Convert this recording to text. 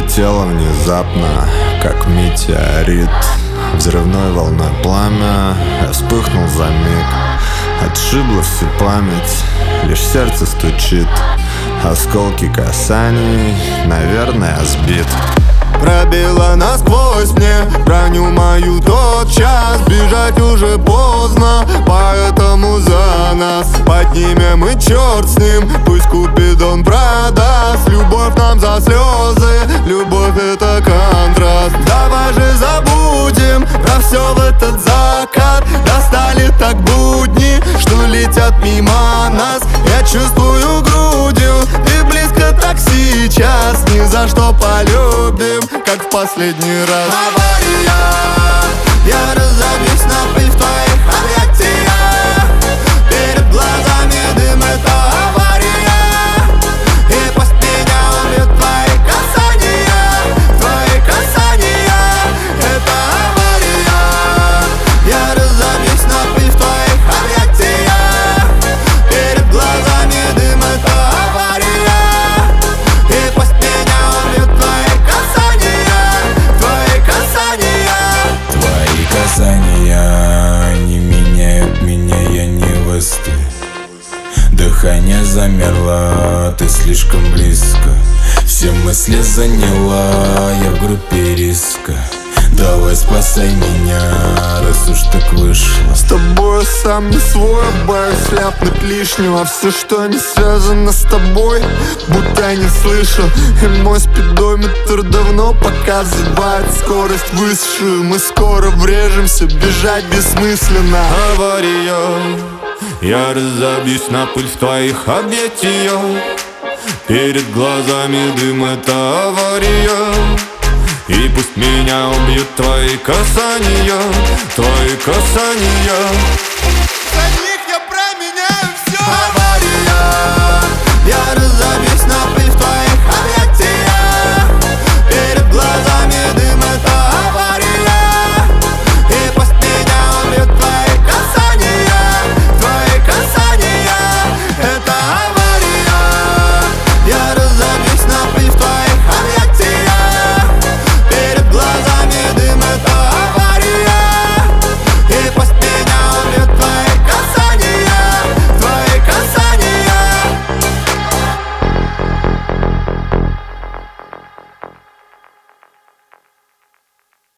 Прилетела внезапно, как метеорит. Взрывной волной пламя, я вспыхнул за миг. Отшибла всю память, лишь сердце стучит. Осколки касаний, наверное, сбит. Пробила насквозь мне броню мою тотчас. Бежать уже поздно, поэтому за нас поднимем и черт с ним. Пусть Купидон продаст любовь нам за слезы. Любовь — это контраст. Давай же забудем про все в этот закат. Достали так будни, что летят мимо нас. Я чувствую грудью, ты близко так сейчас. Ни за что полюбим, как в последний раз. Авария, я разобьюсь на пыль в твоих объятиях. Перед глазами дым — это авария. И пусть меня убьют твои касания. Твои касания — это авария. Я разобьюсь на пыль в твоих объятиях. Перед глазами дым — это авария. И пусть меня убьют твои касания. Твои касания. Твои касания не меняют меня, я не выстою. Дыхание замерло, ты слишком близко. Все мысли заняла, я в группе риска. Давай спасай меня, раз уж так вышло. С тобой сам не свой, боюсь ляпнуть лишнего. Все, что не связано с тобой, будто не слышал. И мой спидометр давно показывает скорость высшую. Мы скоро врежемся, бежать бессмысленно. Авария, я разобьюсь на пыль в твоих объятиях. Перед глазами дым — это авария. И пусть меня убьют твои касания. Твои касания.